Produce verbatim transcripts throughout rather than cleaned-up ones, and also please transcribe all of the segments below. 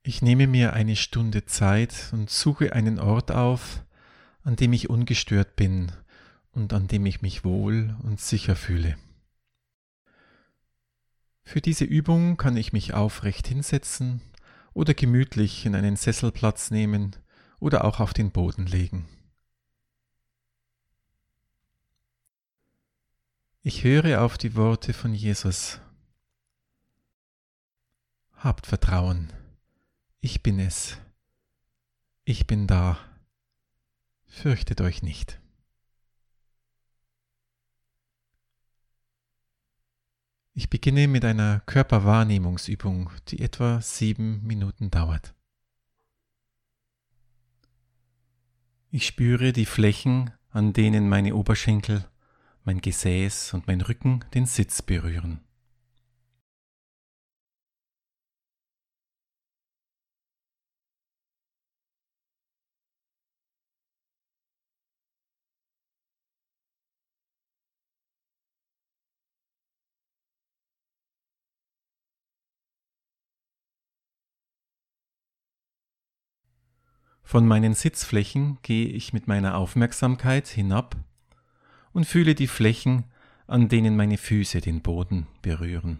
Ich nehme mir eine Stunde Zeit und suche einen Ort auf, an dem ich ungestört bin und an dem ich mich wohl und sicher fühle. Für diese Übung kann ich mich aufrecht hinsetzen oder gemütlich in einen Sessel Platz nehmen oder auch auf den Boden legen. Ich höre auf die Worte von Jesus. Habt Vertrauen, ich bin es, ich bin da, fürchtet euch nicht. Ich beginne mit einer Körperwahrnehmungsübung, die etwa sieben Minuten dauert. Ich spüre die Flächen, an denen meine Oberschenkel, mein Gesäß und mein Rücken den Sitz berühren. Von meinen Sitzflächen gehe ich mit meiner Aufmerksamkeit hinab und fühle die Flächen, an denen meine Füße den Boden berühren.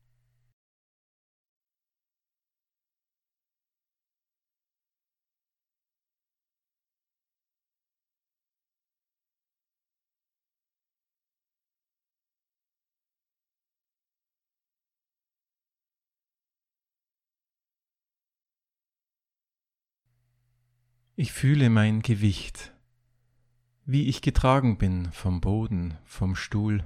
Ich fühle mein Gewicht, wie ich getragen bin vom Boden, vom Stuhl.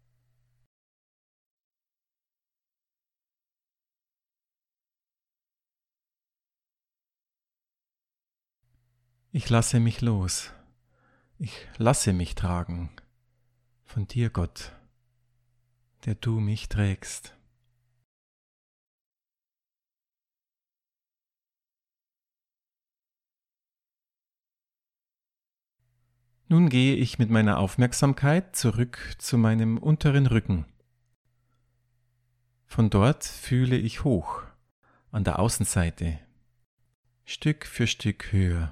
Ich lasse mich los. Ich lasse mich tragen von dir, Gott, der du mich trägst. Nun gehe ich mit meiner Aufmerksamkeit zurück zu meinem unteren Rücken. Von dort fühle ich hoch, an der Außenseite, Stück für Stück höher.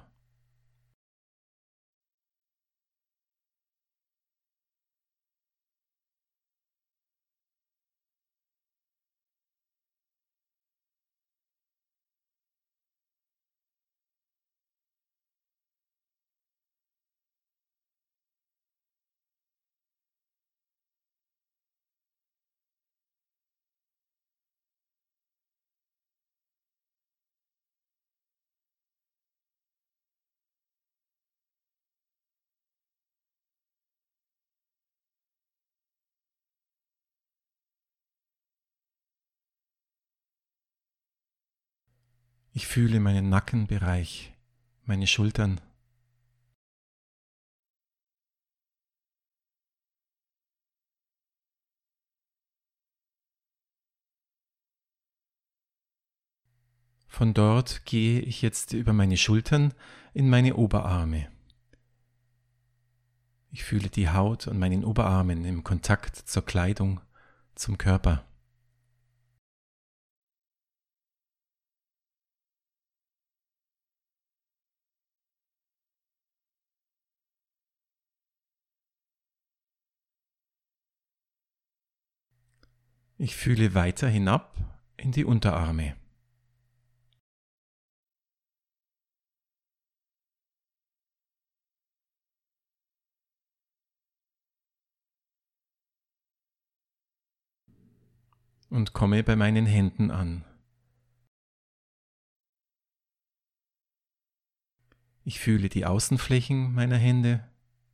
Ich fühle meinen Nackenbereich, meine Schultern. Von dort gehe ich jetzt über meine Schultern in meine Oberarme. Ich fühle die Haut an meinen Oberarmen im Kontakt zur Kleidung, zum Körper. Ich fühle weiter hinab in die Unterarme. Und komme bei meinen Händen an. Ich fühle die Außenflächen meiner Hände.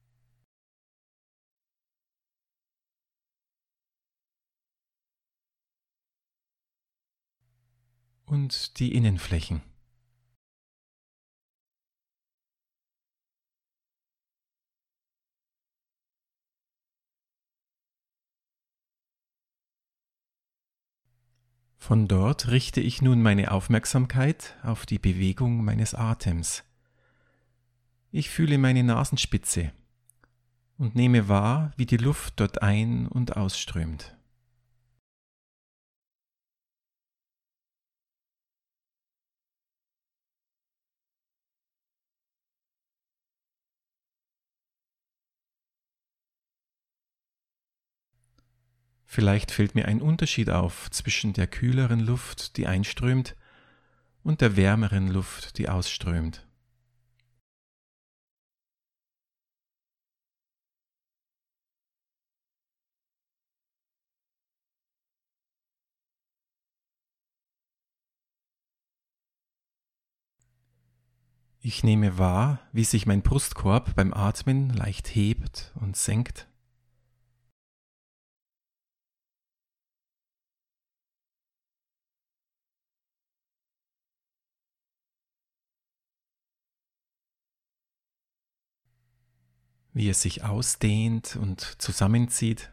Und die Innenflächen. Von dort richte ich nun meine Aufmerksamkeit auf die Bewegung meines Atems. Ich fühle meine Nasenspitze und nehme wahr, wie die Luft dort ein- und ausströmt. Vielleicht fällt mir ein Unterschied auf zwischen der kühleren Luft, die einströmt, und der wärmeren Luft, die ausströmt. Ich nehme wahr, wie sich mein Brustkorb beim Atmen leicht hebt und senkt. Wie es sich ausdehnt und zusammenzieht.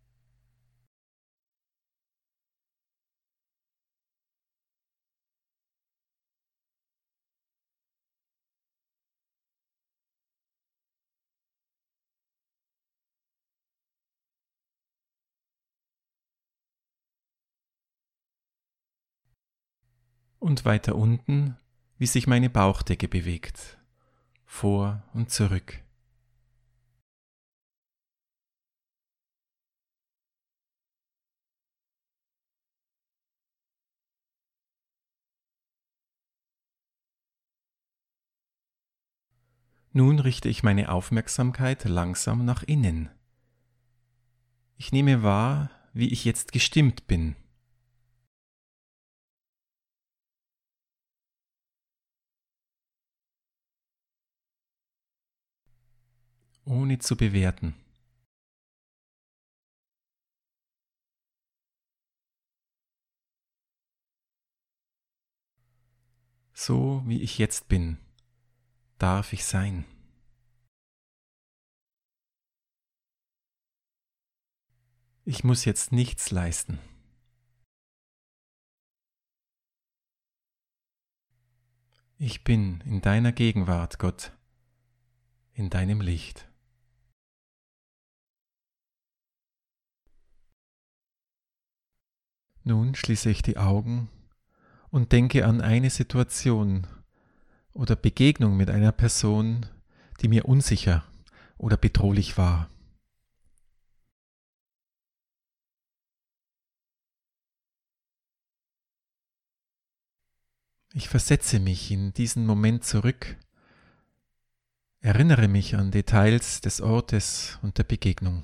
Und weiter unten, wie sich meine Bauchdecke bewegt, vor und zurück. Nun richte ich meine Aufmerksamkeit langsam nach innen. Ich nehme wahr, wie ich jetzt gestimmt bin. Ohne zu bewerten. So wie ich jetzt bin, darf ich sein. Ich muss jetzt nichts leisten. Ich bin in deiner Gegenwart, Gott, in deinem Licht. Nun schließe ich die Augen und denke an eine Situation oder Begegnung mit einer Person, die mir unsicher oder bedrohlich war. Ich versetze mich in diesen Moment zurück, erinnere mich an Details des Ortes und der Begegnung.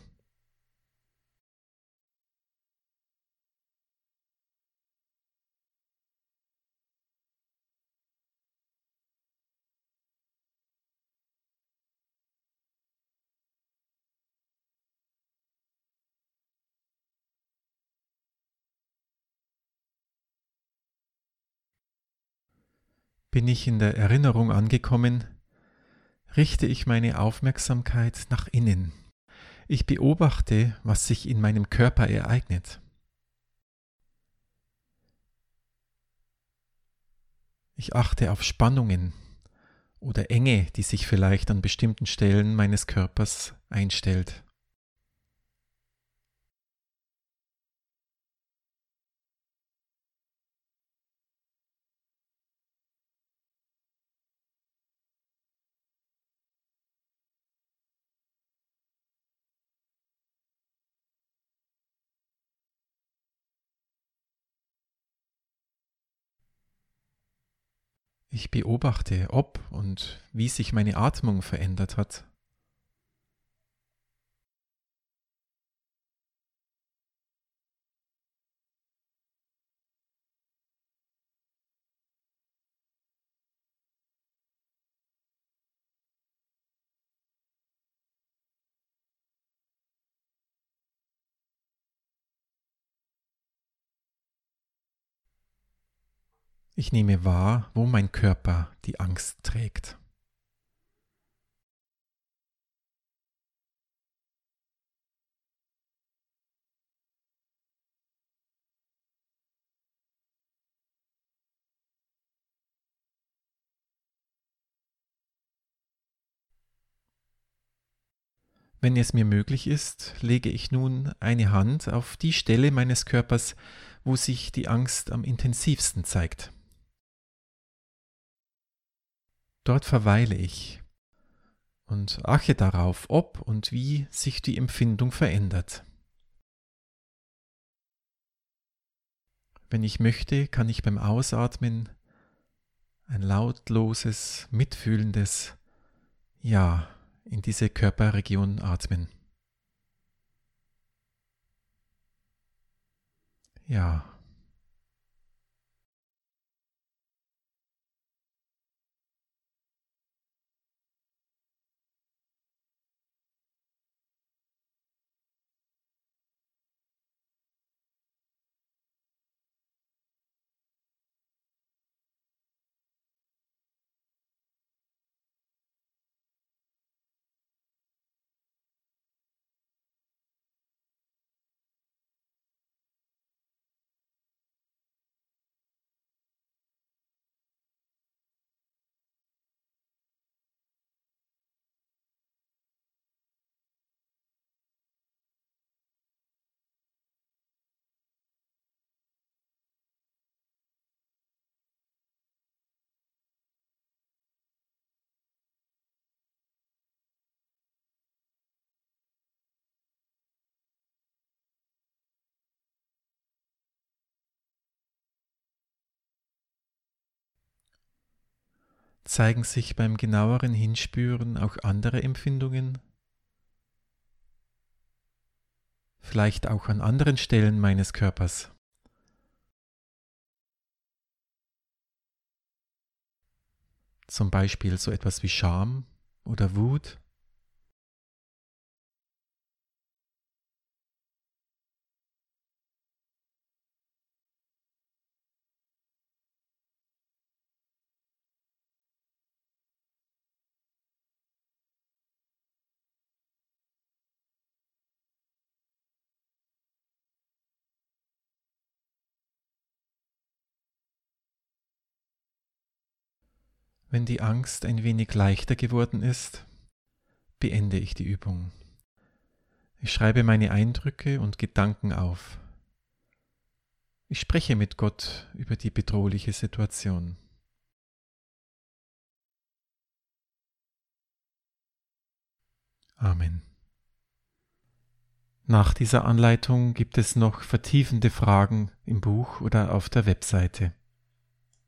Bin ich in der Erinnerung angekommen, richte ich meine Aufmerksamkeit nach innen. Ich beobachte, was sich in meinem Körper ereignet. Ich achte auf Spannungen oder Enge, die sich vielleicht an bestimmten Stellen meines Körpers einstellt. Ich beobachte, ob und wie sich meine Atmung verändert hat. Ich nehme wahr, wo mein Körper die Angst trägt. Wenn es mir möglich ist, lege ich nun eine Hand auf die Stelle meines Körpers, wo sich die Angst am intensivsten zeigt. Dort verweile ich und achte darauf, ob und wie sich die Empfindung verändert. Wenn ich möchte, kann ich beim Ausatmen ein lautloses, mitfühlendes Ja in diese Körperregion atmen. Ja. Zeigen sich beim genaueren Hinspüren auch andere Empfindungen? Vielleicht auch an anderen Stellen meines Körpers? Zum Beispiel so etwas wie Scham oder Wut? Wenn die Angst ein wenig leichter geworden ist, beende ich die Übung. Ich schreibe meine Eindrücke und Gedanken auf. Ich spreche mit Gott über die bedrohliche Situation. Amen. Nach dieser Anleitung gibt es noch vertiefende Fragen im Buch oder auf der Webseite.